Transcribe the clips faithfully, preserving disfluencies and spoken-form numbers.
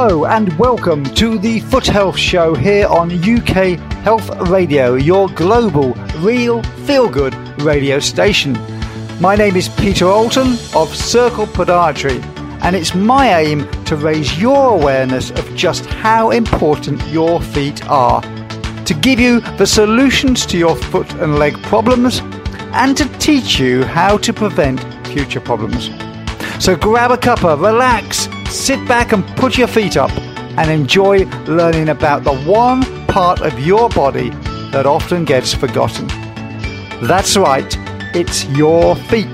Hello and welcome to the Foot Health Show here on U K Health Radio, your global, real, feel-good radio station. My name is Peter Alton of Circle Podiatry, and it's my aim to raise your awareness of just how important your feet are, to give you the solutions to your foot and leg problems, and to teach you how to prevent future problems. So grab a cuppa, relax, sit back and put your feet up and enjoy learning about the one part of your body that often gets forgotten. That's right, it's your feet.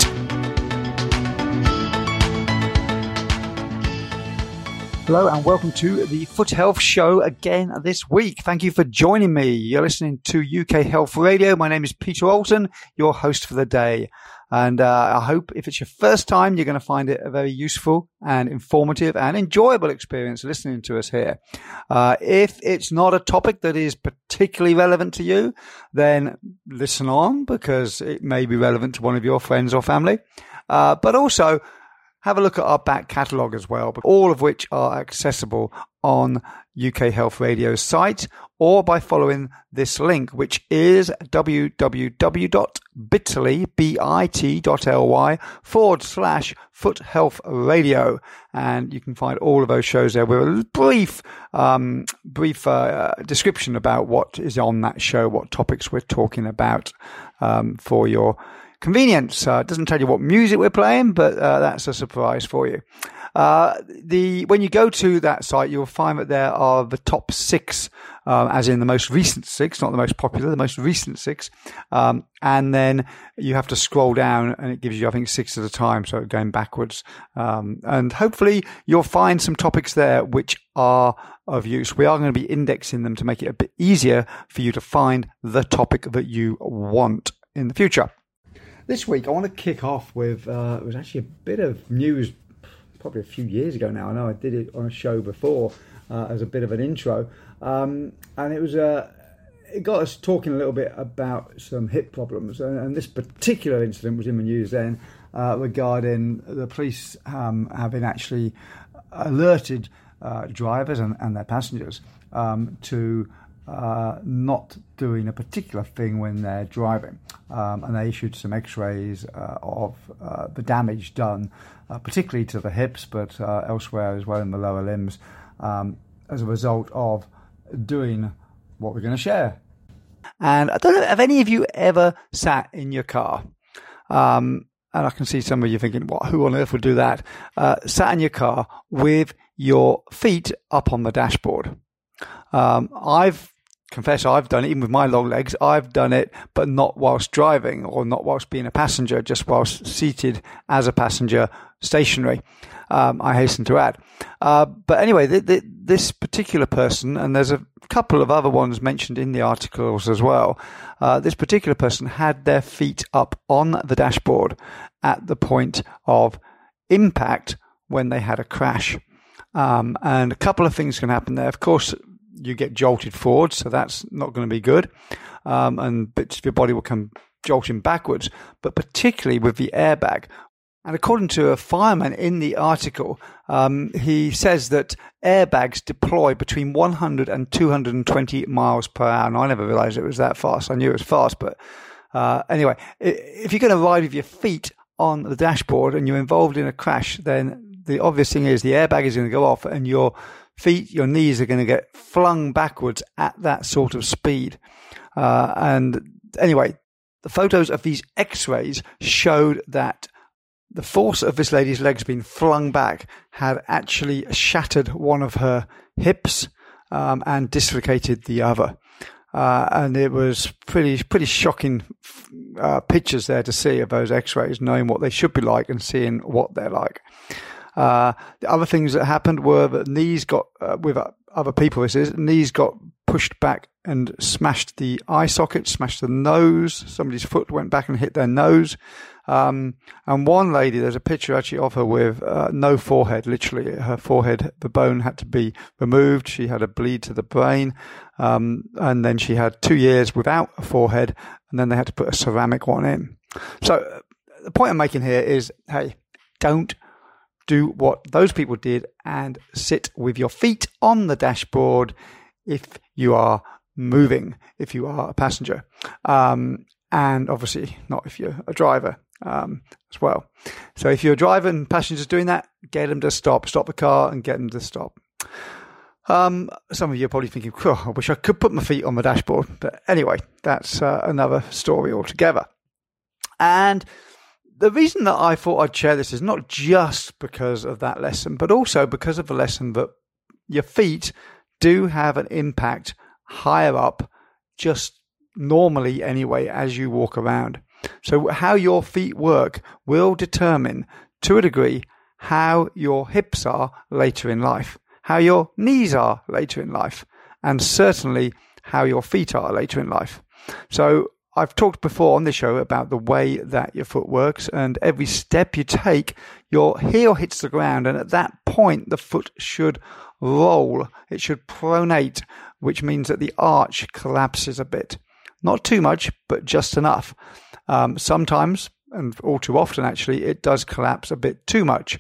Hello and welcome to the Foot Health Show again this week. Thank you for joining me. You're listening to U K Health Radio. My name is Peter Alton, your host for the day. And uh, I hope if it's your first time, you're going to find it a very useful and informative and enjoyable experience listening to us here. Uh, if it's not a topic that is particularly relevant to you, then listen on because it may be relevant to one of your friends or family. Uh, but also have a look at our back catalogue as well, all of which are accessible on U K Health Radio's site or by following this link, which is www.bit.ly, bit.ly forward slash Foot Health Radio. And you can find all of those shows there with a brief, um, brief uh, description about what is on that show, what topics we're talking about um, for your convenience. Uh, it doesn't tell you what music we're playing, but uh, that's a surprise for you. Uh, the when you go to that site, you'll find that there are the top six, um, as in the most recent six, not the most popular, the most recent six. Um, and then you have to scroll down and it gives you, I think, six at a time, so going backwards. Um, and hopefully you'll find some topics there which are of use. We are going to be indexing them to make it a bit easier for you to find the topic that you want in the future. This week, I want to kick off with, uh, it was actually a bit of news probably a few years ago now. I know I did it on a show before uh, as a bit of an intro. Um, and it was, uh, it got us talking a little bit about some hip problems. And, and this particular incident was in the news then uh, regarding the police um, having actually alerted uh, drivers and, and their passengers um, to Uh, not doing a particular thing when they're driving, um, and they issued some x-rays uh, of uh, the damage done, uh, particularly to the hips, but uh, elsewhere as well in the lower limbs, um, as a result of doing what we're going to share. And I don't know, have any of you ever sat in your car? Um, and I can see some of you thinking, "What? Who on earth would do that?" Uh, sat in your car with your feet up on the dashboard. Um, I've confess I've done it, even with my long legs. I've done it, but not whilst driving or not whilst being a passenger, just whilst seated as a passenger, stationary, um, I hasten to add. Uh, but anyway, th- th- this particular person, and there's a couple of other ones mentioned in the articles as well, uh, this particular person had their feet up on the dashboard at the point of impact when they had a crash. Um, and a couple of things can happen there. Of course, you get jolted forward, so that's not going to be good. Um, and bits of your body will come jolting backwards, but particularly with the airbag. And according to a fireman in the article, um, he says that airbags deploy between one hundred and two hundred twenty miles per hour. And I never realized it was that fast. I knew it was fast, but uh, anyway, if you're going to ride with your feet on the dashboard and you're involved in a crash, then the obvious thing is the airbag is going to go off and your feet, your knees are going to get flung backwards at that sort of speed. Uh, and anyway, the photos of these x-rays showed that the force of this lady's legs being flung back had actually shattered one of her hips um, and dislocated the other. Uh, and it was pretty, pretty shocking uh, pictures there to see of those x-rays, knowing what they should be like and seeing what they're like. Uh, the other things that happened were that knees got, uh, with other people this is, knees got pushed back and smashed the eye socket, smashed the nose. Somebody's foot went back and hit their nose. Um, and one lady, there's a picture actually of her with uh, no forehead, literally her forehead, the bone had to be removed. She had a bleed to the brain. Um, and then she had two years without a forehead, and then they had to put a ceramic one in. So uh, the point I'm making here is, hey, don't do what those people did and sit with your feet on the dashboard if you are moving, if you are a passenger. Um, and obviously not if you're a driver um, as well. So if you're a driver and passengers doing that, get them to stop, stop the car and get them to stop. Um, some of you are probably thinking, oh, I wish I could put my feet on the dashboard. But anyway, that's uh, another story altogether. And the reason that I thought I'd share this is not just because of that lesson, but also because of the lesson that your feet do have an impact higher up, just normally anyway, as you walk around. So how your feet work will determine, to a degree, how your hips are later in life, how your knees are later in life, and certainly how your feet are later in life. So I've talked before on this show about the way that your foot works, and every step you take, your heel hits the ground, and at that point the foot should roll. It should pronate, which means that the arch collapses a bit. Not too much, but just enough. Um, sometimes, and all too often actually, it does collapse a bit too much.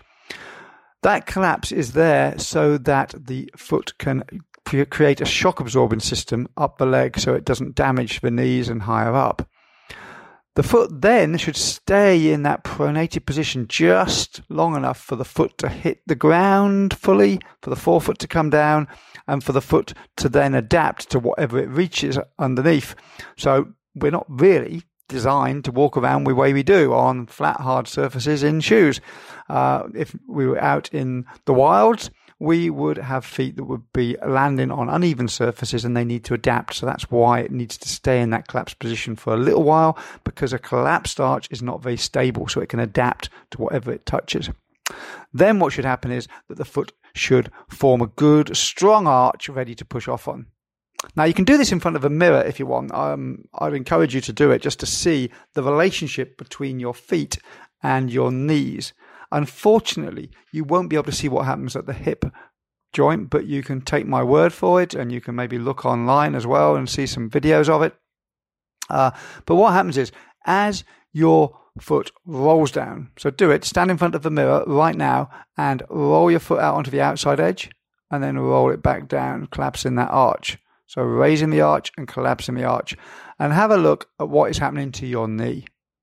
That collapse is there so that the foot can create a shock absorbing system up the leg so it doesn't damage the knees and higher up. The foot then should stay in that pronated position just long enough for the foot to hit the ground fully, for the forefoot to come down, and for the foot to then adapt to whatever it reaches underneath. So we're not really designed to walk around the way we do on flat, hard surfaces in shoes. Uh, if we were out in the wilds, we would have feet that would be landing on uneven surfaces and they need to adapt. So that's why it needs to stay in that collapsed position for a little while, because a collapsed arch is not very stable, so it can adapt to whatever it touches. Then what should happen is that the foot should form a good, strong arch ready to push off on. Now, you can do this in front of a mirror if you want. Um, I'd encourage you to do it just to see the relationship between your feet and your knees. Unfortunately, you won't be able to see what happens at the hip joint, but you can take my word for it, and you can maybe look online as well and see some videos of it. Uh, but what happens is, as your foot rolls down, so do it, stand in front of the mirror right now and roll your foot out onto the outside edge, and then roll it back down, collapsing that arch. So raising the arch and collapsing the arch. And have a look at what is happening to your knee.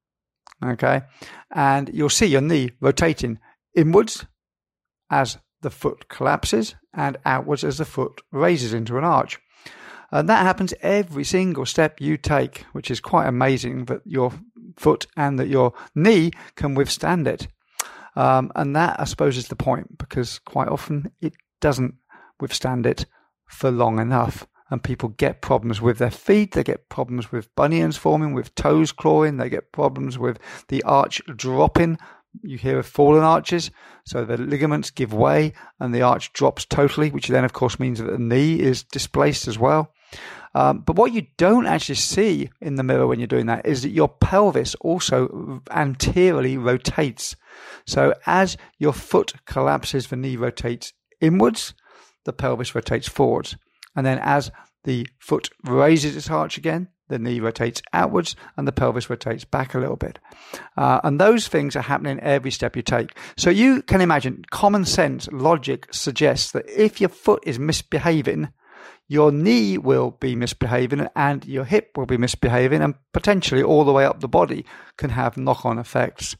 Okay, and you'll see your knee rotating inwards as the foot collapses and outwards as the foot raises into an arch. And that happens every single step you take, which is quite amazing that your foot and that your knee can withstand it. Um, and that, I suppose, is the point, because quite often it doesn't withstand it for long enough. And people get problems with their feet, they get problems with bunions forming, with toes clawing, they get problems with the arch dropping. You hear of fallen arches, so the ligaments give way and the arch drops totally, which then of course means that the knee is displaced as well. Um, but what you don't actually see in the mirror when you're doing that is that your pelvis also anteriorly rotates. So as your foot collapses, the knee rotates inwards, the pelvis rotates forwards. And then as the foot raises its arch again, the knee rotates outwards and the pelvis rotates back a little bit. Uh, and those things are happening every step you take. So you can imagine, common sense logic suggests that if your foot is misbehaving, your knee will be misbehaving and your hip will be misbehaving, and potentially all the way up the body can have knock-on effects.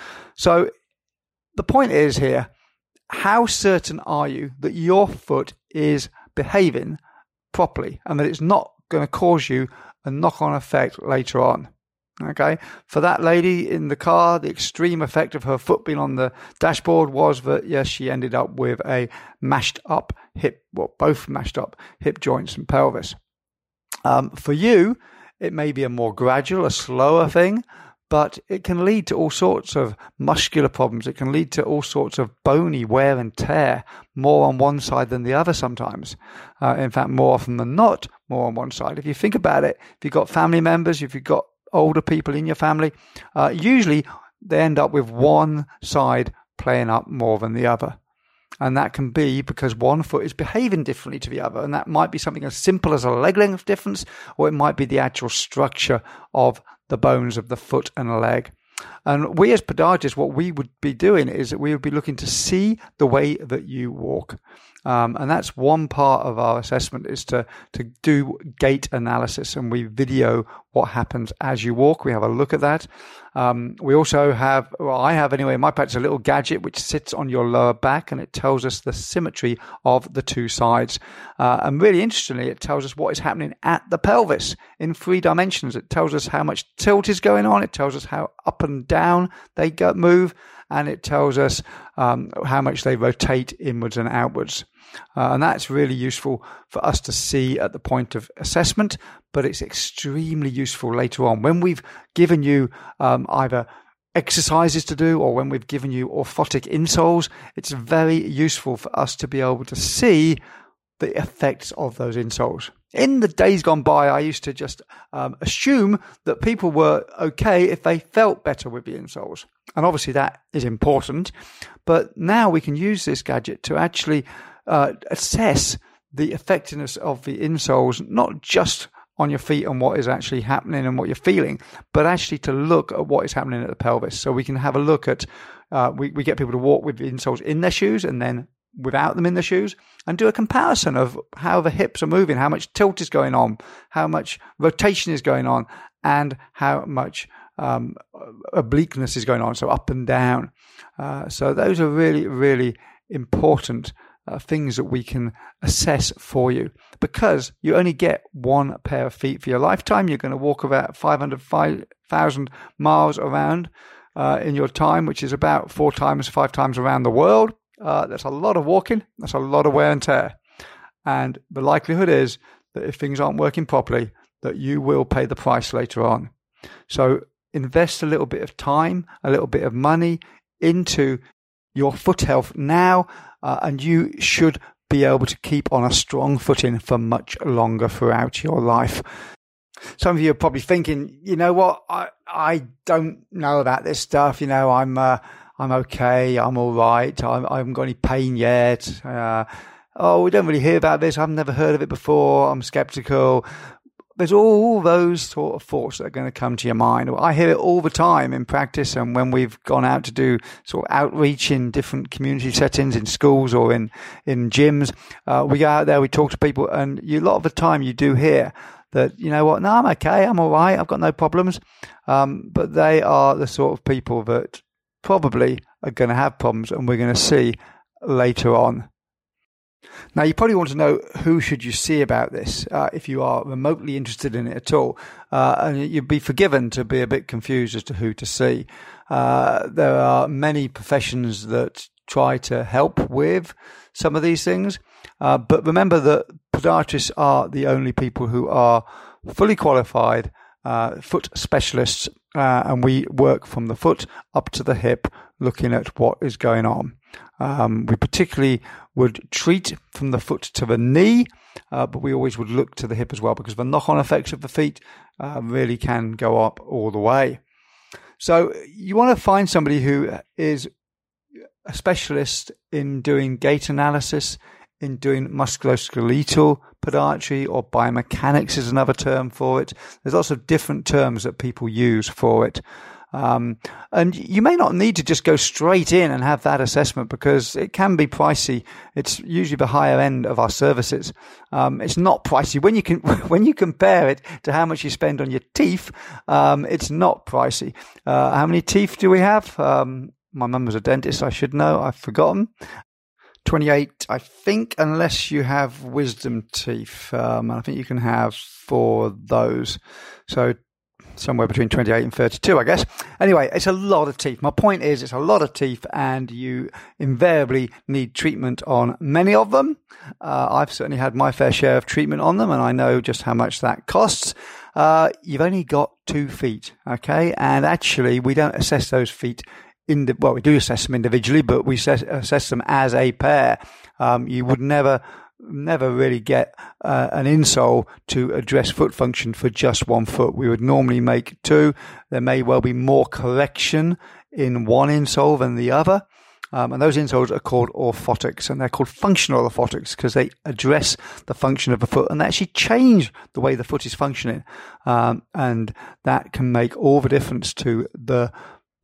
So the point is here, how certain are you that your foot is behaving properly and that it's not going to cause you a knock-on effect later on? Okay, for that lady in the car, the extreme effect of her foot being on the dashboard was that, yes, she ended up with a mashed up hip, well, both mashed up hip joints and pelvis. Um, for you, it may be a more gradual, a slower thing, but it can lead to all sorts of muscular problems. It can lead to all sorts of bony wear and tear, more on one side than the other sometimes. Uh, in fact, more often than not, more on one side. If you think about it, if you've got family members, if you've got older people in your family, uh, usually they end up with one side playing up more than the other. And that can be because one foot is behaving differently to the other. And that might be something as simple as a leg length difference, or it might be the actual structure of the bones of the foot and leg. And we as podiatrists, what we would be doing is that we would be looking to see the way that you walk. Um, and that's one part of our assessment, is to, to do gait analysis, and we video what happens as you walk. We have a look at that. Um, we also have, well, I have anyway in my practice, a little gadget which sits on your lower back, and it tells us the symmetry of the two sides. Uh, and really interestingly, it tells us what is happening at the pelvis in three dimensions. It tells us how much tilt is going on. It tells us how up and down they go, move. And it tells us um, how much they rotate inwards and outwards. Uh, and that's really useful for us to see at the point of assessment, but it's extremely useful later on when we've given you um, either exercises to do or when we've given you orthotic insoles. It's very useful for us to be able to see the effects of those insoles. In the days gone by, I used to just um, assume that people were okay if they felt better with the insoles. And obviously that is important. But now we can use this gadget to actually uh, assess the effectiveness of the insoles, not just on your feet and what is actually happening and what you're feeling, but actually to look at what is happening at the pelvis. So we can have a look at, uh, we, we get people to walk with the insoles in their shoes and then without them in the shoes, and do a comparison of how the hips are moving, how much tilt is going on, how much rotation is going on, and how much um, obliqueness is going on, so up and down. Uh, so those are really, really important uh, things that we can assess for you, because you only get one pair of feet for your lifetime. You're going to walk about five hundred thousand miles around uh, in your time, which is about four times, five times around the world. Uh, that's a lot of walking. That's a lot of wear and tear. And the likelihood is that if things aren't working properly, that you will pay the price later on. So invest a little bit of time, a little bit of money into your foot health now, uh, and you should be able to keep on a strong footing for much longer throughout your life. Some of you are probably thinking, you know what, I, I don't know about this stuff. You know, I'm... Uh, I'm okay, I'm all right, I'm, I haven't got any pain yet. Uh, oh, we don't really hear about this, I've never heard of it before, I'm skeptical. There's all those sort of thoughts that are going to come to your mind. I hear it all the time in practice, and when we've gone out to do sort of outreach in different community settings, in schools or in, in gyms, uh, we go out there, we talk to people, and you, a lot of the time you do hear that, you know what, no, I'm okay, I'm all right, I've got no problems. Um, but they are the sort of people that probably are going to have problems, and we're going to see later on. Now, you probably want to know who should you see about this uh, if you are remotely interested in it at all. Uh, and you'd be forgiven to be a bit confused as to who to see. Uh, there are many professions that try to help with some of these things. Uh, but remember that podiatrists are the only people who are fully qualified uh, foot specialists. Uh, and we work from the foot up to the hip, looking at what is going on. Um, we particularly would treat from the foot to the knee, uh, but we always would look to the hip as well, because the knock-on effects of the feet uh, really can go up all the way. So you want to find somebody who is a specialist in doing gait analysis, in doing musculoskeletal podiatry, or biomechanics is another term for it. There's lots of different terms that people use for it. Um, and you may not need to just go straight in and have that assessment, because it can be pricey. It's usually the higher end of our services. Um, it's not pricey. When you can, when you compare it to how much you spend on your teeth, um, it's not pricey. Uh, how many teeth do we have? Um, my mum was a dentist. I should know. I've forgotten. twenty-eight, I think, unless you have wisdom teeth. Um, I think you can have four of those. So somewhere between twenty-eight and thirty-two, I guess. Anyway, it's a lot of teeth. My point is, it's a lot of teeth, and you invariably need treatment on many of them. Uh, I've certainly had my fair share of treatment on them, and I know just how much that costs. Uh, you've only got two feet, okay? And actually, we don't assess those feet In the, well, we do assess them individually, but we assess, assess them as a pair. Um, you would never, never really get uh, an insole to address foot function for just one foot. We would normally make two. There may well be more correction in one insole than the other. Um, and those insoles are called orthotics, and they're called functional orthotics because they address the function of the foot, and they actually change the way the foot is functioning. Um, and that can make all the difference to the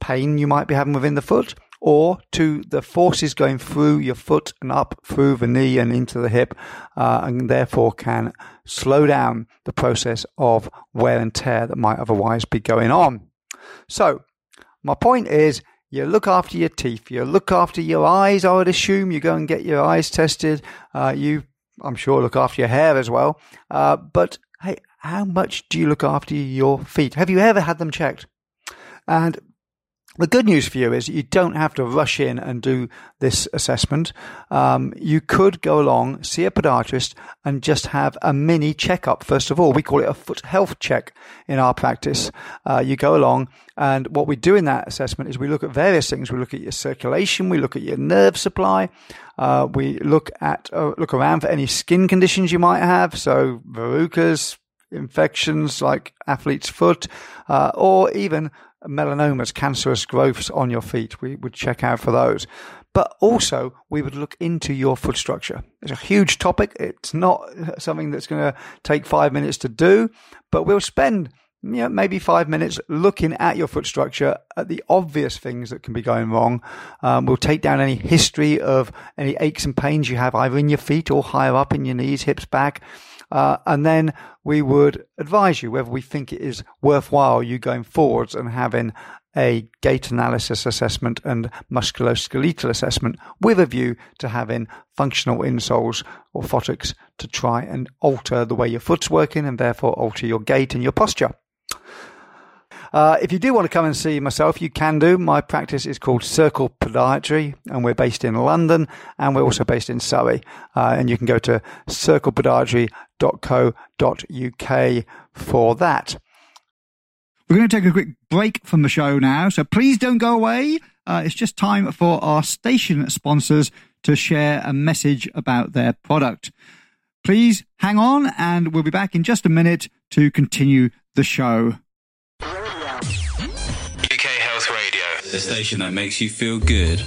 pain you might be having within the foot, or to the forces going through your foot and up through the knee and into the hip, uh, and therefore can slow down the process of wear and tear that might otherwise be going on. So my point is, you look after your teeth, you look after your eyes. I would assume you go and get your eyes tested. Uh, you, I'm sure, look after your hair as well. Uh, but hey, how much do you look after your feet? Have you ever had them checked? And the good news for you is you don't have to rush in and do this assessment. Um, you could go along, see a podiatrist, and just have a mini checkup. First of all, we call it a foot health check in our practice. Uh, you go along, and what we do in that assessment is we look at various things. We look at your circulation, we look at your nerve supply, uh, we look at uh, look around for any skin conditions you might have, so verrucas, infections like athlete's foot, uh, or even melanomas, cancerous growths on your feet. We would check out for those. But also, we would look into your foot structure. It's a huge topic. It's not something that's going to take five minutes to do, but we'll spend you know, maybe five minutes looking at your foot structure, at the obvious things that can be going wrong. Um, we'll take down any history of any aches and pains you have either in your feet or higher up in your knees, hips, back. Uh, and then we would advise you whether we think it is worthwhile you going forwards and having a gait analysis assessment and musculoskeletal assessment with a view to having functional insoles, orthotics, to try and alter the way your foot's working and therefore alter your gait and your posture. Uh, if you do want to come and see myself, you can do. My practice is called Circle Podiatry, and we're based in London, and we're also based in Surrey. Uh, and you can go to circle podiatry dot co dot uk for that. We're going to take a quick break from the show now, so please don't go away. Uh, it's just time for our station sponsors to share a message about their product. Please hang on, and we'll be back in just a minute to continue the show. U K Health Radio, the station that makes you feel good.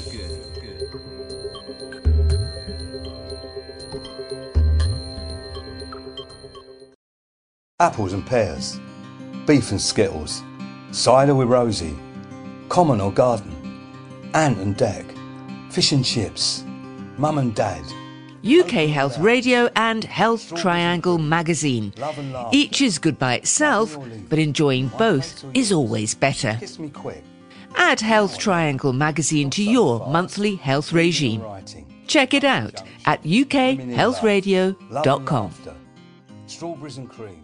Apples and pears, beef and skittles, cider with Rosie, common or garden, ant and deck, fish and chips, mum and dad. U K Health Radio and Health Triangle magazine. Each is good by itself, but enjoying both is always better. Kiss me quick. Add Health Triangle magazine to your monthly health regime. Check it out at u k health radio dot com. Strawberries and cream.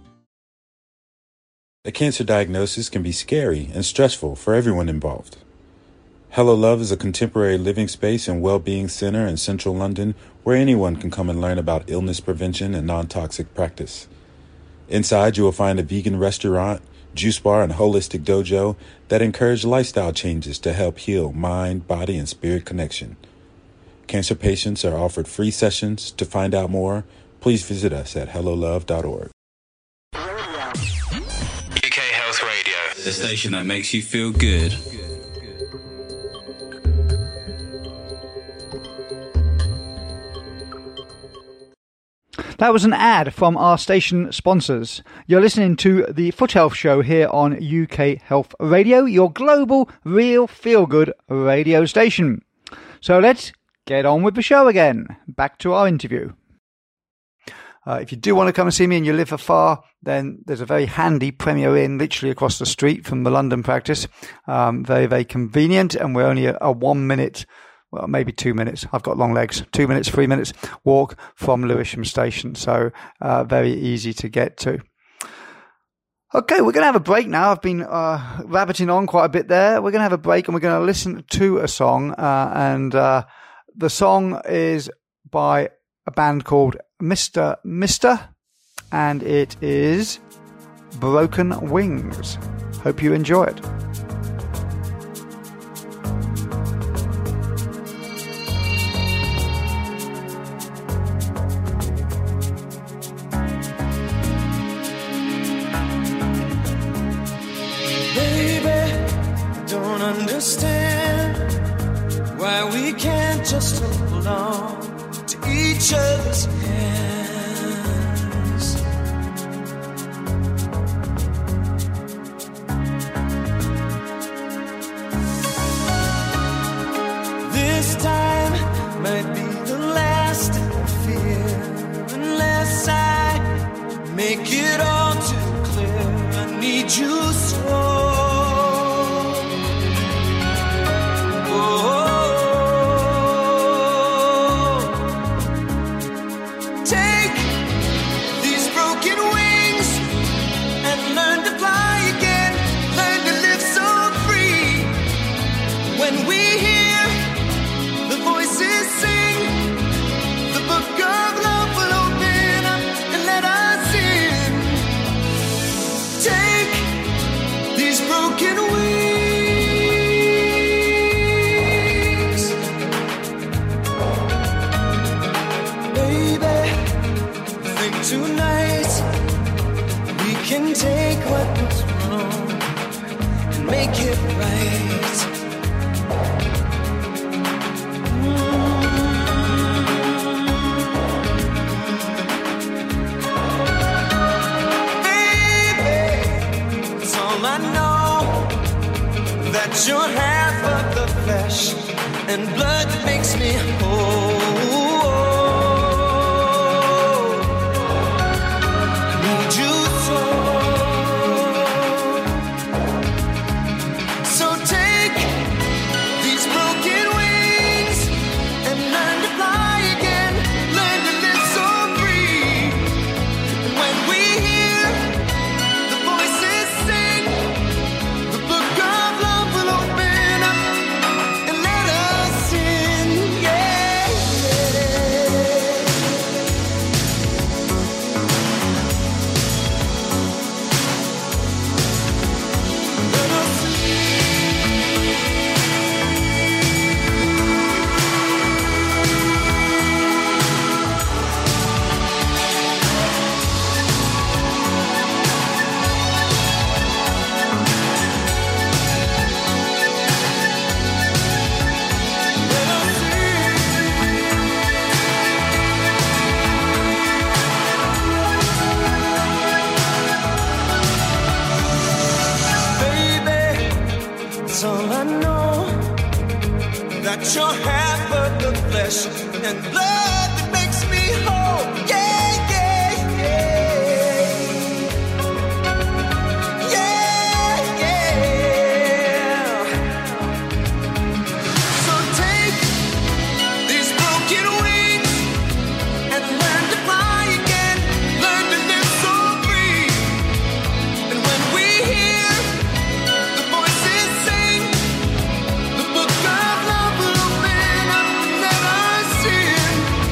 A cancer diagnosis can be scary and stressful for everyone involved. Hello Love is a contemporary living space and well-being center in central London where anyone can come and learn about illness prevention and non-toxic practice. Inside, you will find a vegan restaurant, juice bar, and holistic dojo that encourage lifestyle changes to help heal mind, body, and spirit connection. Cancer patients are offered free sessions. To find out more, please visit us at hello love dot org. U K Health Radio, the station that makes you feel good. That was an ad from our station sponsors. You're listening to the Foot Health Show here on U K Health Radio, your global, real, feel-good radio station. So let's get on with the show again. Back to our interview. Uh, if you do want to come and see me and you live afar, then there's a very handy Premier Inn literally across the street from the London practice. Um, very, very convenient, and we're only a, a one minute, well, maybe two minutes. I've got long legs. Two minutes, three minutes walk from Lewisham Station. So uh, very easy to get to. Okay, we're going to have a break now. I've been uh, rabbiting on quite a bit there. We're going to have a break and we're going to listen to a song. Uh, and uh, the song is by a band called Mister Mister, and it is Broken Wings. Hope you enjoy it. Understand why we can't just hold on to each other's hands. make it all too clear. I need you so. Oh, take these broken wings and learn to fly again. Learn to live so free. When we hear the voices sing, the book of love will open up and let us in. Take these broken wings, baby. I think tonight we can take what was wrong and make it right. That you're half of the flesh and blood that makes me whole. I need you so. So take these broken wings and learn to fly again. Learn to live so free. And when we hear the voices sing, the book of love will open up and let us in, yeah, let us all I know, that you're half of the flesh and blood that makes me whole. Yeah, yeah, yeah. Yeah, yeah. So take these broken wings and learn to fly again. Learn to live so free. And when we hear the voices sing, the book of love will open up and let us in.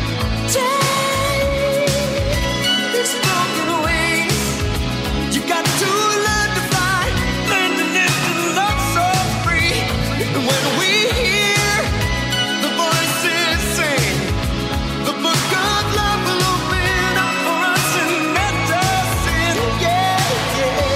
Take these broken wings. You got to learn to fly, learn to live and love so free. And when we hear the voices sing, the book of love will open up for us and let us in. Yeah, yeah.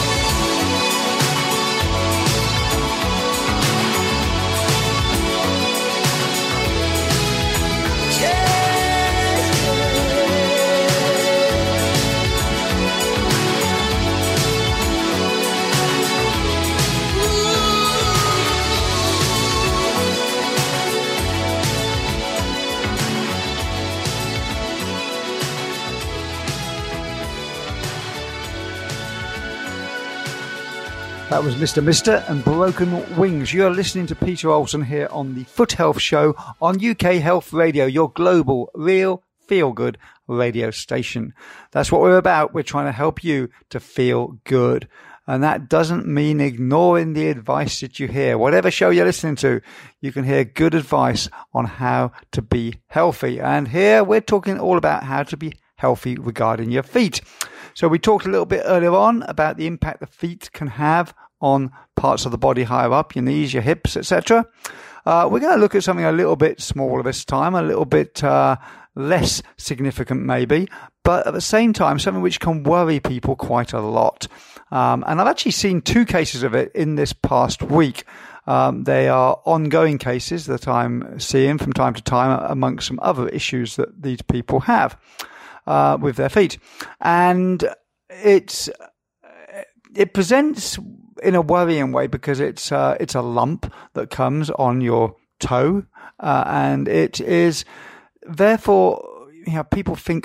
That was Mister Mister and Broken Wings. You're listening to Peter Olson here on the Foot Health Show on U K Health Radio, your global, real, feel-good radio station. That's what we're about. We're trying to help you to feel good. And that doesn't mean ignoring the advice that you hear. Whatever show you're listening to, you can hear good advice on how to be healthy. And here we're talking all about how to be healthy regarding your feet. So we talked a little bit earlier on about the impact the feet can have on parts of the body higher up, your knees, your hips, et cetera. Uh, we're going to look at something a little bit smaller this time, a little bit uh, less significant maybe, but at the same time, something which can worry people quite a lot. Um, and I've actually seen two cases of it in this past week. Um, they are ongoing cases that I'm seeing from time to time amongst some other issues that these people have uh, with their feet. And it's it presents in a worrying way because it's uh, it's a lump that comes on your toe, uh, and it is therefore you know, people think,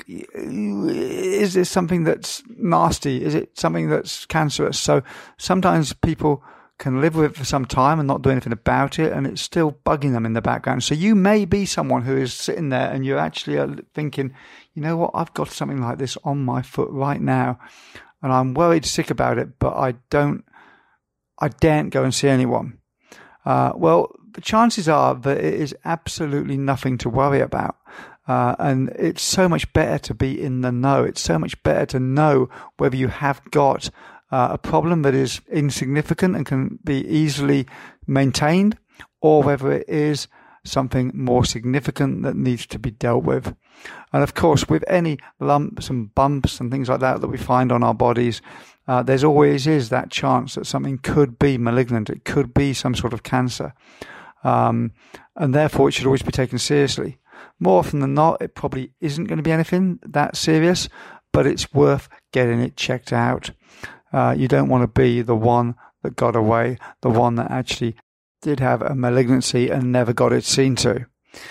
is this something that's nasty? Is it something that's cancerous? So sometimes people can live with it for some time and not do anything about it, and it's still bugging them in the background. So you may be someone who is sitting there and you're actually thinking, you know what, I've got something like this on my foot right now, and I'm worried sick about it, but I don't, I daren't go and see anyone. Uh, well, the chances are that it is absolutely nothing to worry about. Uh, and it's so much better to be in the know. It's so much better to know whether you have got uh, a problem that is insignificant and can be easily maintained, or whether it is something more significant that needs to be dealt with. And of course, with any lumps and bumps and things like that that we find on our bodies, uh, there's always is that chance that something could be malignant. It could be some sort of cancer. Um, and therefore, it should always be taken seriously. More often than not, it probably isn't going to be anything that serious, but it's worth getting it checked out. Uh, you don't want to be the one that got away, the one that actually did have a malignancy and never got it seen to.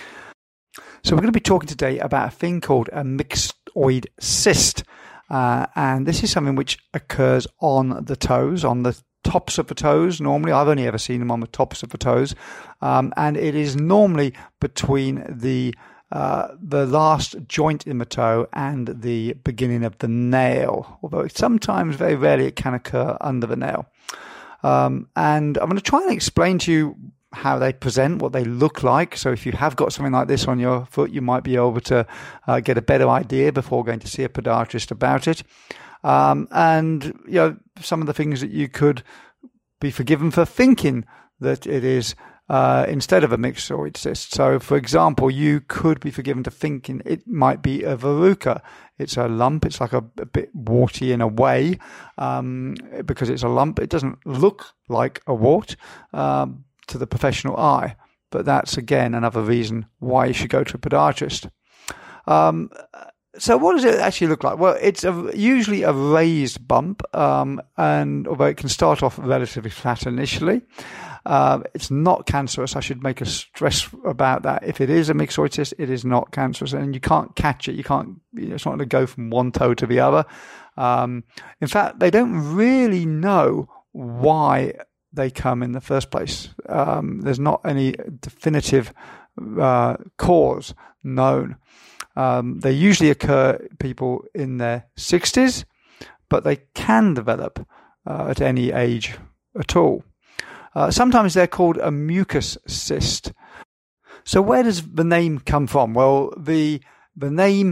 So we're going to be talking today about a thing called a myxoid cyst. Uh, and this is something which occurs on the toes, on the tops of the toes. Normally, I've only ever seen them on the tops of the toes. Um, and it is normally between the uh, the last joint in the toe and the beginning of the nail. Although sometimes, very rarely, it can occur under the nail. Um, and I'm going to try and explain to you how they present, what they look like. So if you have got something like this on your foot, you might be able to uh, get a better idea before going to see a podiatrist about it. Um, and, you know, some of the things that you could be forgiven for thinking that it is uh, instead of a myxoid cyst. So, for example, you could be forgiven to thinking it might be a verruca. It's a lump. It's like a, a bit warty in a way um, because it's a lump. It doesn't look like a wart um, to the professional eye, but that's, again, another reason why you should go to a podiatrist. Um, so what does it actually look like? Well, it's a, usually a raised bump, um, and although it can start off relatively flat initially, uh, it's not cancerous. I should make a stress about that. If it is a myxoid cyst, it is not cancerous, and you can't catch it. You can't. You know, it's not going to go from one toe to the other. Um, in fact, they don't really know why they come in the first place. Um, there's not any definitive uh, cause known. Um, they usually occur people in their sixties, but they can develop uh, at any age at all. Uh, sometimes they're called a mucus cyst. So where does the name come from? Well, the the name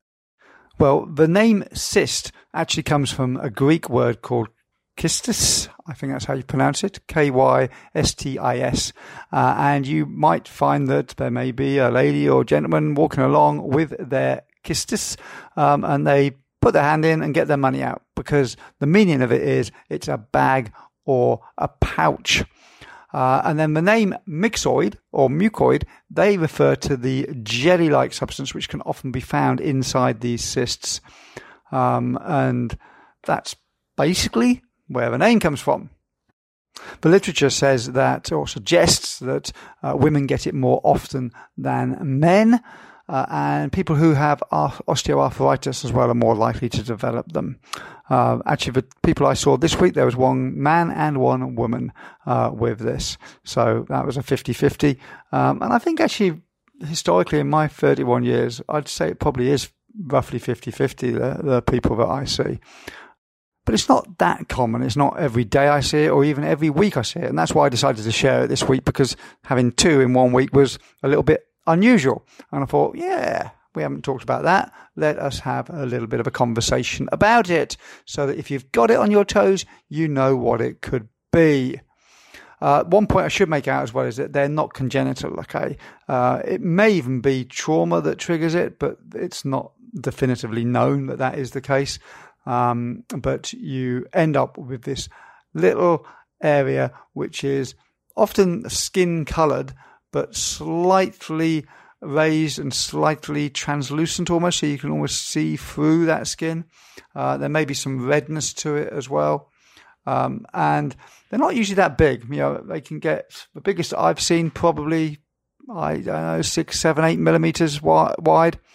well the name cyst actually comes from a Greek word called kystis. I think that's how you pronounce it, K Y S T I S. Uh, and you might find that there may be a lady or gentleman walking along with their kystis, um, and they put their hand in and get their money out, because the meaning of it is it's a bag or a pouch. Uh, and then the name myxoid or mucoid, they refer to the jelly-like substance which can often be found inside these cysts. Um, and that's basically where the name comes from. The literature says that, or suggests that uh, women get it more often than men, uh, and people who have osteoarthritis as well are more likely to develop them. Uh, actually, the people I saw this week, there was one man and one woman uh, with this. So that was a fifty-fifty. Um, and I think actually, historically, in my thirty-one years, I'd say it probably is roughly fifty-fifty, the, the people that I see. But it's not that common. It's not every day I see it, or even every week I see it. And that's why I decided to share it this week, because having two in one week was a little bit unusual. And I thought, yeah, we haven't talked about that. Let us have a little bit of a conversation about it, so that if you've got it on your toes, you know what it could be. Uh, one point I should make out as well is that they're not congenital, okay? Uh, it may even be trauma that triggers it, but it's not definitively known that that is the case. Um, but you end up with this little area which is often skin coloured, but slightly raised and slightly translucent almost, so you can almost see through that skin. Uh, there may be some redness to it as well. Um, and they're not usually that big. You know, they can get, the biggest I've seen probably, I don't know, six, seven, eight millimeters wide.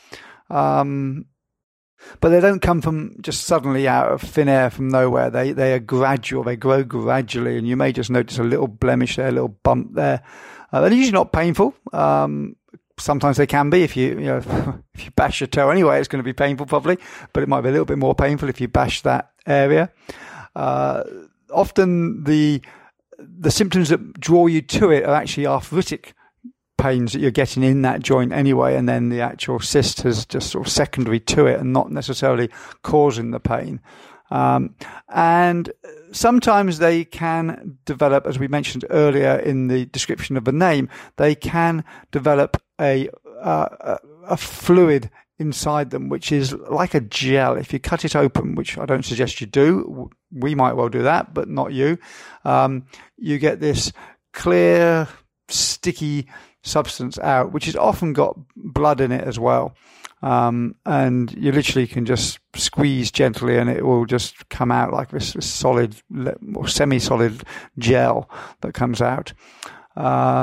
Um, but they don't come from just suddenly out of thin air from nowhere. They they are gradual. They grow gradually, and you may just notice a little blemish there, a little bump there. Uh, they're usually not painful. Um, sometimes they can be if you you know if you bash your toe anyway, it's going to be painful probably, but it might be a little bit more painful if you bash that area. Uh, often the the symptoms that draw you to it are actually arthritic pains that you're getting in that joint anyway, and then the actual cyst is just sort of secondary to it and not necessarily causing the pain. Um, and sometimes they can develop, as we mentioned earlier in the description of the name, they can develop a uh, a fluid inside them, which is like a gel. If you cut it open, which I don't suggest you do, we might well do that, but not you. Um, you get this clear, sticky substance out, which has often got blood in it as well. Um, and you literally can just squeeze gently and it will just come out like this, this solid or semi-solid gel that comes out. Uh,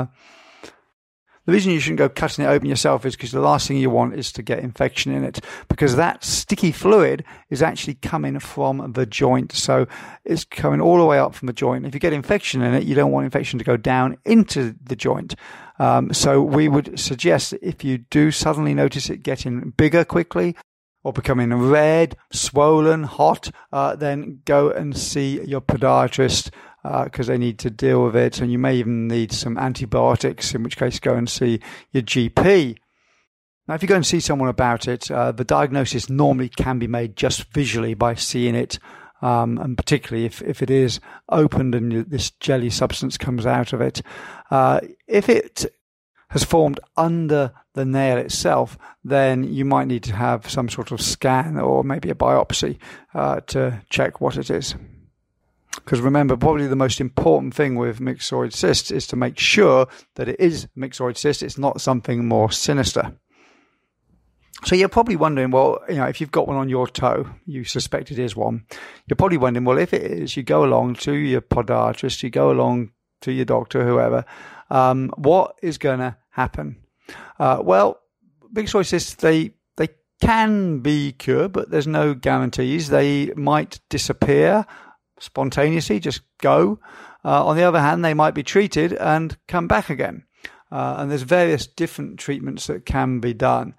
The reason you shouldn't go cutting it open yourself is because the last thing you want is to get infection in it, because that sticky fluid is actually coming from the joint. So it's coming all the way up from the joint. If you get infection in it, you don't want infection to go down into the joint. Um, so we would suggest that if you do suddenly notice it getting bigger quickly or becoming red, swollen, hot, uh, then go and see your podiatrist, because uh, they need to deal with it, and you may even need some antibiotics, in which case go and see your G P. Now, if you go and see someone about it, uh, the diagnosis normally can be made just visually by seeing it, um, and particularly if, if it is opened and this jelly substance comes out of it. Uh, if it has formed under the nail itself, then you might need to have some sort of scan or maybe a biopsy uh, to check what it is. Because remember, probably the most important thing with myxoid cysts is to make sure that it is a myxoid cyst. It's not something more sinister. So you're probably wondering, well, you know, if you've got one on your toe, you suspect it is one. You're probably wondering, well, if it is, you go along to your podiatrist, you go along to your doctor, whoever. Um, what is going to happen? Uh, well, myxoid cysts, they they can be cured, but there's no guarantees. They might disappear spontaneously, just go. Uh, on the other hand, they might be treated and come back again. Uh, and there's various different treatments that can be done.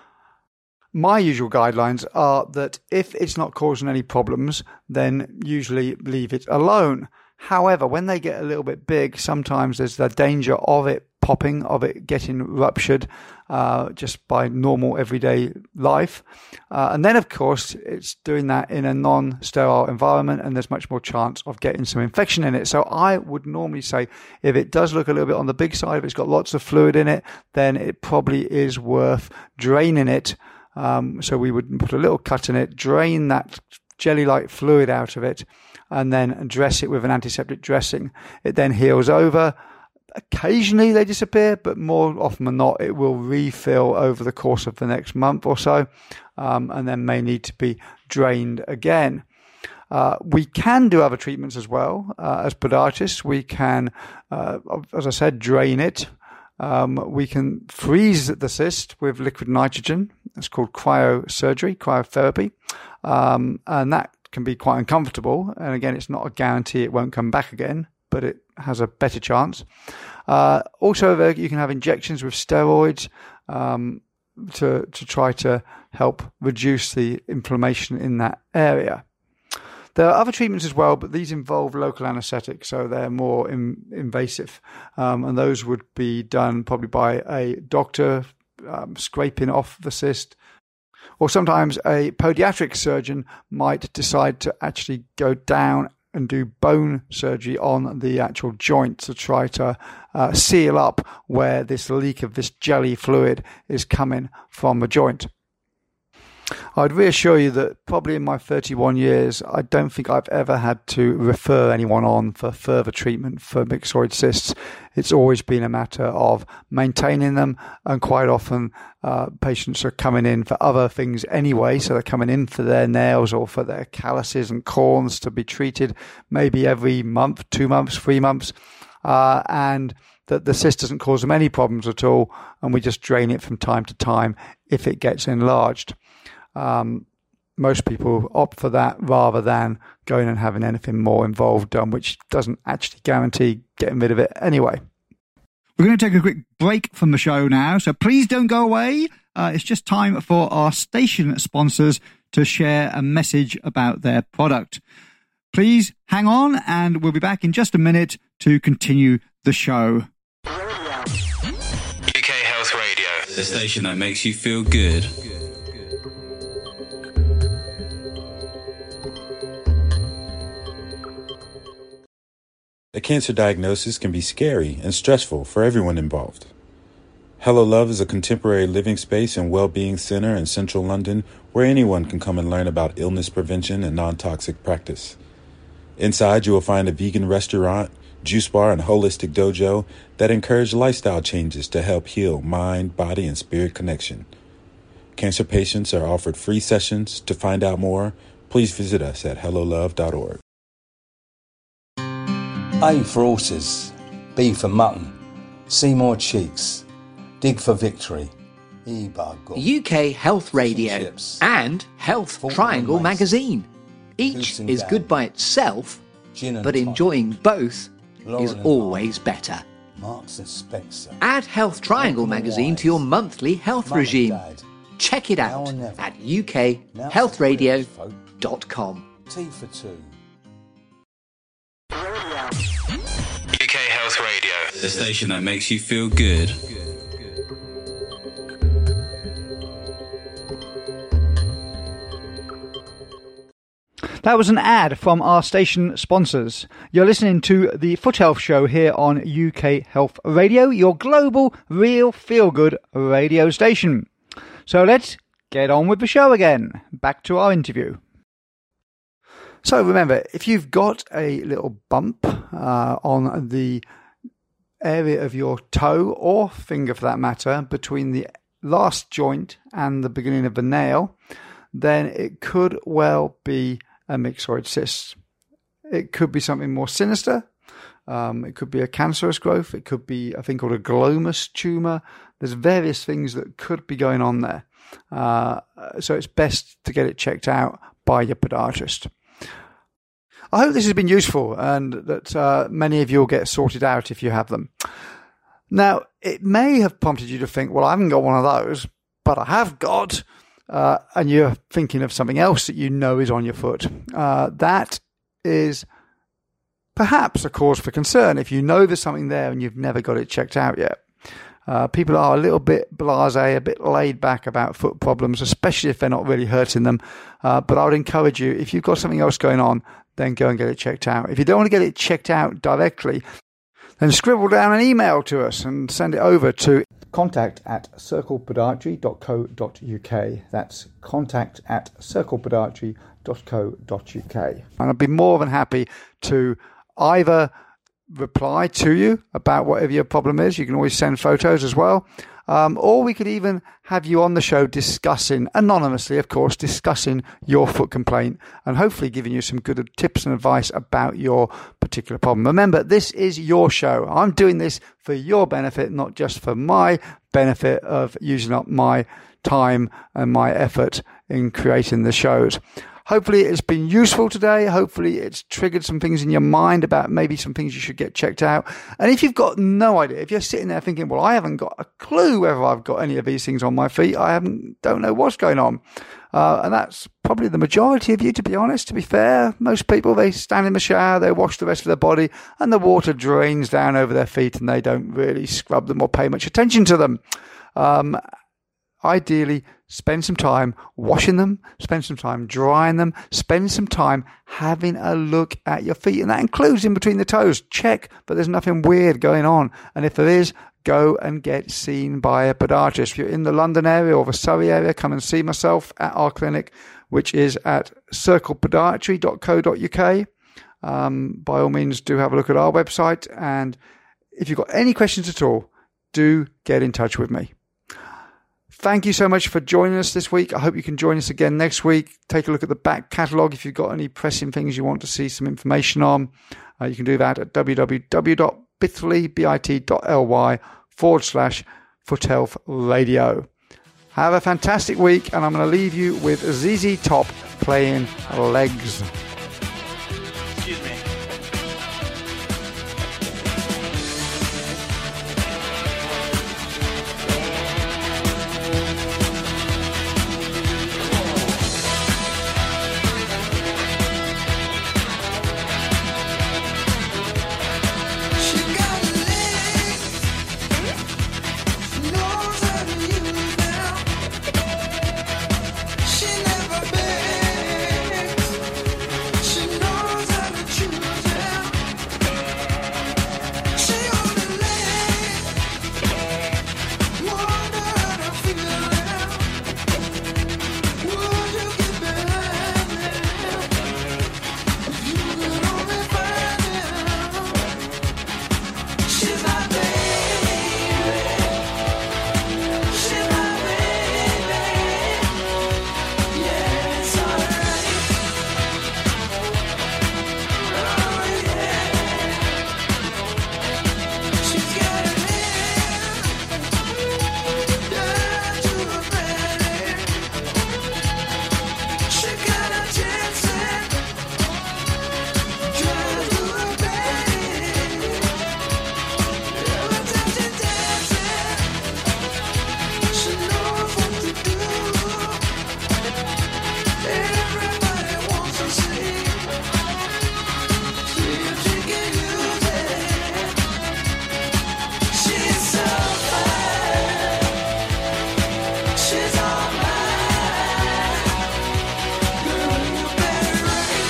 My usual guidelines are that if it's not causing any problems, then usually leave it alone. However, when they get a little bit big, sometimes there's the danger of it popping, of it getting ruptured uh, just by normal everyday life. Uh, and then, of course, it's doing that in a non-sterile environment, and there's much more chance of getting some infection in it. So I would normally say if it does look a little bit on the big side, if it's got lots of fluid in it, then it probably is worth draining it. Um, so we would put a little cut in it, drain that jelly-like fluid out of it, and then dress it with an antiseptic dressing. It then heals over. Occasionally they disappear, but more often than not, it will refill over the course of the next month or so, um, and then may need to be drained again. Uh, we can do other treatments as well. Uh, as podiatrists, we can, uh, as I said, drain it. Um, we can freeze the cyst with liquid nitrogen. It's called cryosurgery, cryotherapy, um, and that can be quite uncomfortable. And again, it's not a guarantee it won't come back again, but it has a better chance. Uh, also, you can have injections with steroids um, to to try to help reduce the inflammation in that area. There are other treatments as well, but these involve local anaesthetic, so they're more in, invasive, um, and those would be done probably by a doctor um, scraping off the cyst. Or sometimes a podiatric surgeon might decide to actually go down and do bone surgery on the actual joint to try to uh, seal up where this leak of this jelly fluid is coming from the joint. I'd reassure you that probably in my thirty-one years, I don't think I've ever had to refer anyone on for further treatment for myxoid cysts. It's always been a matter of maintaining them, and quite often uh, patients are coming in for other things anyway, so they're coming in for their nails or for their calluses and corns to be treated maybe every month, two months, three months. uh, and that the cyst doesn't cause them any problems at all, and we just drain it from time to time if it gets enlarged. Um, most people opt for that rather than going and having anything more involved done, which doesn't actually guarantee getting rid of it anyway. We're going to take a quick break from the show now, so please don't go away. Uh, it's just time for our station sponsors to share a message about their product. Please hang on, and we'll be back in just a minute to continue the show. U K Health Radio, the station that makes you feel good. A cancer diagnosis can be scary and stressful for everyone involved. Hello Love is a contemporary living space and well-being center in central London where anyone can come and learn about illness prevention and non-toxic practice. Inside, you will find a vegan restaurant, juice bar, and holistic dojo that encourage lifestyle changes to help heal mind, body, and spirit connection. Cancer patients are offered free sessions. To find out more, please visit us at hello love dot org. A for horses, B for mutton, C more cheeks, dig for victory, E by God. U K Health Radio Chips. and Health Fortnum Triangle Mason. magazine. Each Goose and is Gang. good by itself, Gin and but tonic, enjoying both Laurel is and always better. Marks and Spencer. Add Health Triangle Malcolm and magazine to your Wise. monthly health Mum and regime. Dad. Check it Now out or never. at u k Now health for radio folk. dot com. T for two. U K Health Radio, the station that makes you feel good. That was an ad from our station sponsors. You're listening to the Foot Health Show here on U K Health Radio, your global, real, feel-good radio station. So let's get on with the show again. Back to our interview. So remember, if you've got a little bump uh, on the area of your toe or finger for that matter, between the last joint and the beginning of the nail, then it could well be a myxoid cyst. It could be something more sinister. Um, it could be a cancerous growth. It could be a thing called a glomus tumour. There's various things that could be going on there. Uh, so it's best to get it checked out by your podiatrist. I hope this has been useful and that uh, many of you will get sorted out if you have them. Now, it may have prompted you to think, well, I haven't got one of those, but I have got... Uh, and you're thinking of something else that you know is on your foot. Uh, that is perhaps a cause for concern if you know there's something there and you've never got it checked out yet. Uh, people are a little bit blasé, a bit laid back about foot problems, especially if they're not really hurting them. Uh, but I would encourage you, if you've got something else going on, then go and get it checked out. If you don't want to get it checked out directly, then scribble down an email to us and send it over to contact at circle podiatry dot co dot uk. That's contact at circle podiatry dot co dot uk. And I'd be more than happy to either reply to you about whatever your problem is. You can always send photos as well. Um, or we could even have you on the show discussing, anonymously of course, discussing your foot complaint and hopefully giving you some good tips and advice about your particular problem. Remember, this is your show. I'm doing this for your benefit, not just for my benefit of using up my time and my effort in creating the shows. Hopefully it's been useful today. Hopefully it's triggered some things in your mind about maybe some things you should get checked out. And if you've got no idea, if you're sitting there thinking, well, I haven't got a clue whether I've got any of these things on my feet, I haven't, don't know what's going on. Uh, and that's probably the majority of you, to be honest, to be fair. Most people, they stand in the shower, they wash the rest of their body, and the water drains down over their feet and they don't really scrub them or pay much attention to them. Um, Ideally, spend some time washing them, spend some time drying them, spend some time having a look at your feet. And that includes in between the toes. Check, but there's nothing weird going on. And if there is, go and get seen by a podiatrist. If you're in the London area or the Surrey area, come and see myself at our clinic, which is at circle podiatry dot co dot uk. Um, by all means, do have a look at our website. And if you've got any questions at all, do get in touch with me. Thank you so much for joining us this week. I hope you can join us again next week. Take a look at the back catalogue if you've got any pressing things you want to see some information on. Uh, you can do that at w w w dot bit.ly, bit.ly forward slash Foot Health Radio. Have a fantastic week, and I'm going to leave you with Z Z Top playing Legs. Excuse me. She got legs, knows how to use them. She never begs, she knows how to choose them. She only lays, wonder how to feel them. Would you get behind them if you could only find them? She's my baby. She's my baby. Yeah, it's alright. Oh yeah. She's got a hand down to her belly. She got a chance at drive to her belly. Every time she dances, she knows what to do. Everybody wants to see, see if she can use it. She's so fine, she's all mine. Girl, you better race.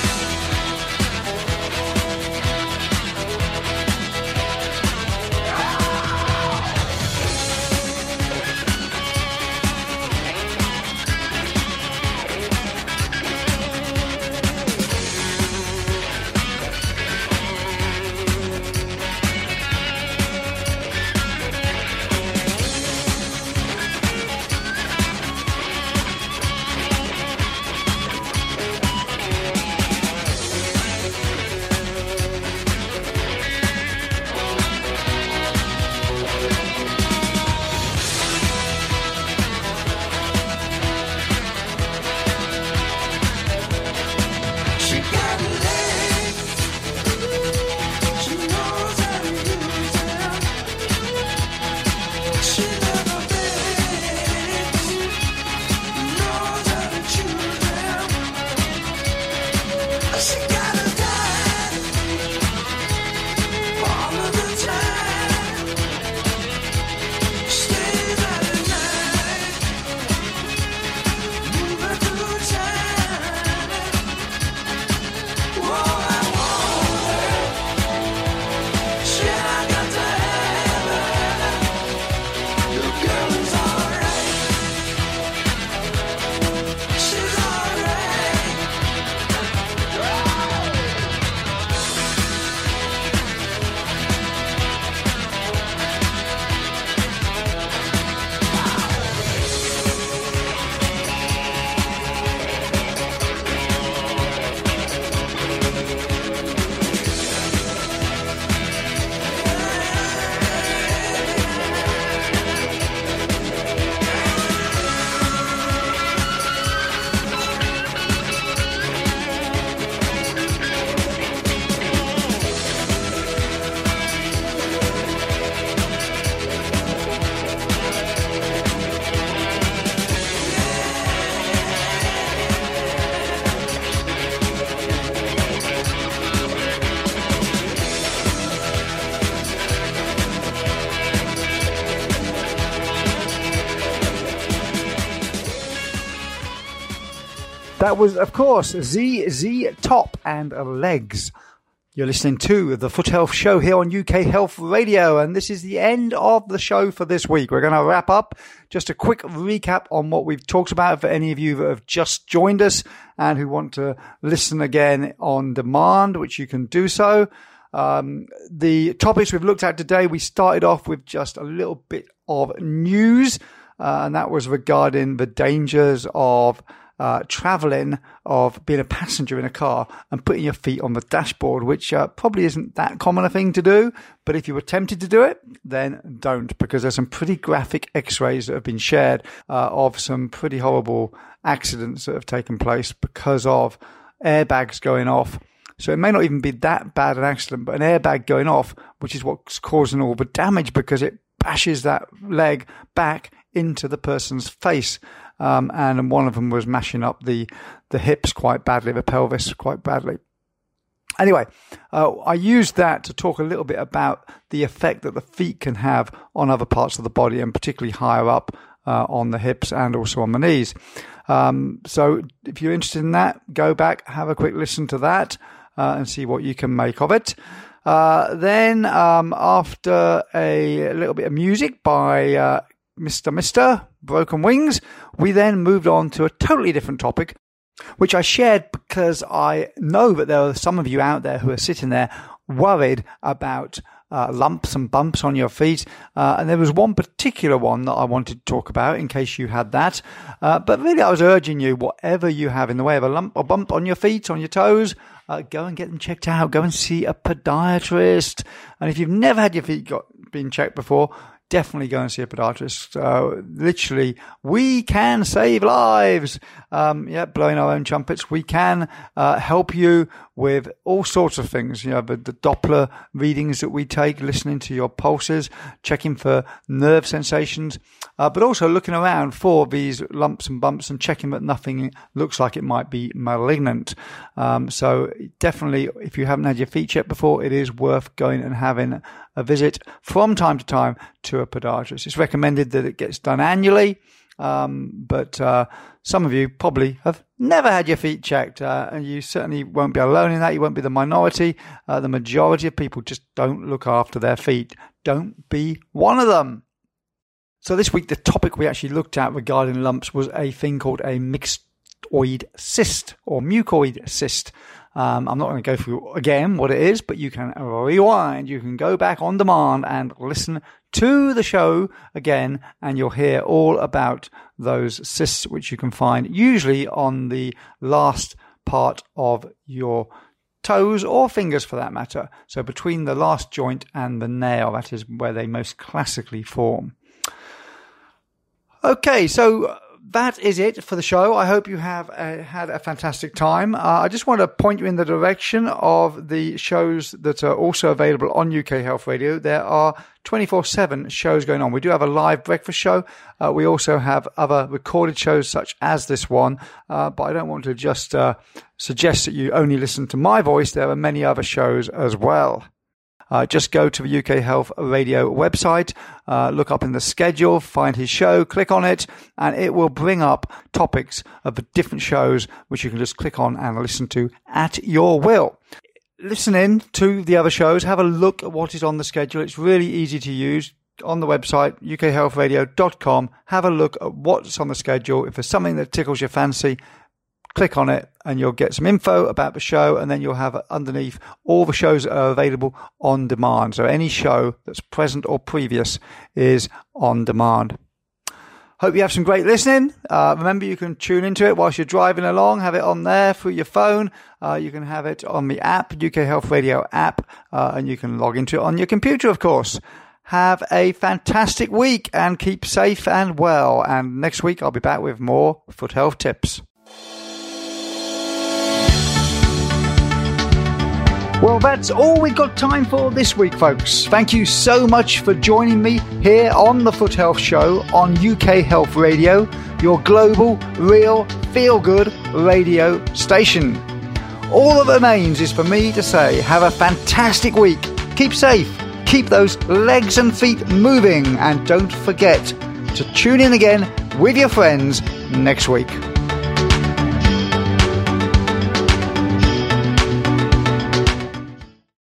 She got legs, she knows how to use them. She never begs, knows how to choose them. She got a dime all of the time. Stays out at night, moving through time. Whoa, I want her. Shit, I got to have her. Your girl is alright. She's alright. That was, of course, Z Z Top and Legs. You're listening to the Foot Health Show here on U K Health Radio, and this is the end of the show for this week. We're going to wrap up. Just a quick recap on what we've talked about for any of you that have just joined us and who want to listen again on demand, which you can do so. Um, the topics we've looked at today, we started off with just a little bit of news, uh, and that was regarding the dangers of uh, traveling, of being a passenger in a car and putting your feet on the dashboard, which uh, probably isn't that common a thing to do. But if you were tempted to do it, then don't, because there's some pretty graphic x-rays that have been shared uh, of some pretty horrible accidents that have taken place because of airbags going off. So it may not even be that bad an accident, but an airbag going off, which is what's causing all the damage because it bashes that leg back into the person's face. Um, and one of them was mashing up the, the hips quite badly, the pelvis quite badly. Anyway, uh, I used that to talk a little bit about the effect that the feet can have on other parts of the body, and particularly higher up uh, on the hips and also on the knees. Um, so if you're interested in that, go back, have a quick listen to that. Uh, and see what you can make of it. Uh, then, um, after a little bit of music by uh, Mister Mister Broken Wings, we then moved on to a totally different topic, which I shared because I know that there are some of you out there who are sitting there worried about uh, lumps and bumps on your feet. Uh, and there was one particular one that I wanted to talk about in case you had that. Uh, but really, I was urging you, whatever you have in the way of a lump or bump on your feet, on your toes, Uh, go and get them checked out. Go and see a podiatrist. And if you've never had your feet got, been checked before, definitely go and see a podiatrist. Uh, literally, we can save lives. Um, yeah, blowing our own trumpets. We can uh, help you with all sorts of things. You know, the, the Doppler readings that we take, listening to your pulses, checking for nerve sensations, uh, but also looking around for these lumps and bumps and checking that nothing looks like it might be malignant. Um, so definitely, if you haven't had your feet checked before, it is worth going and having a visit from time to time to a podiatrist. It's recommended that it gets done annually. Um, but, uh, some of you probably have never had your feet checked, uh, and you certainly won't be alone in that. You won't be the minority. Uh, the majority of people just don't look after their feet. Don't be one of them. So this week, the topic we actually looked at regarding lumps was a thing called a myxoid cyst or mucoid cyst. Um, I'm not going to go through again what it is, but you can rewind. You can go back on demand and listen to the show again, and you'll hear all about those cysts, which you can find usually on the last part of your toes or fingers for that matter. So between the last joint and the nail, that is where they most classically form. Okay, so that is it for the show. I hope you have uh, had a fantastic time. Uh, I just want to point you in the direction of the shows that are also available on U K Health Radio. There are twenty-four seven shows going on. We do have a live breakfast show. Uh, we also have other recorded shows such as this one. Uh, but I don't want to just uh, suggest that you only listen to my voice. There are many other shows as well. Uh, just go to the U K Health Radio website, uh, look up in the schedule, find his show, click on it, and it will bring up topics of the different shows which you can just click on and listen to at your will. Listen in to the other shows, have a look at what is on the schedule. It's really easy to use. On the website, U K health radio dot com, have a look at what's on the schedule. If there's something that tickles your fancy, click on it and you'll get some info about the show, and then you'll have underneath all the shows that are available on demand. So any show that's present or previous is on demand. Hope you have some great listening. Uh, remember, you can tune into it whilst you're driving along, have it on there through your phone. Uh, you can have it on the app, U K Health Radio app, uh, and you can log into it on your computer, of course. Have a fantastic week and keep safe and well. And next week, I'll be back with more foot health tips. Well, that's all we've got time for this week, folks. Thank you so much for joining me here on the Foot Health Show on U K Health Radio, your global, real, feel-good radio station. All that remains is for me to say have a fantastic week. Keep safe, keep those legs and feet moving, and don't forget to tune in again with your friends next week.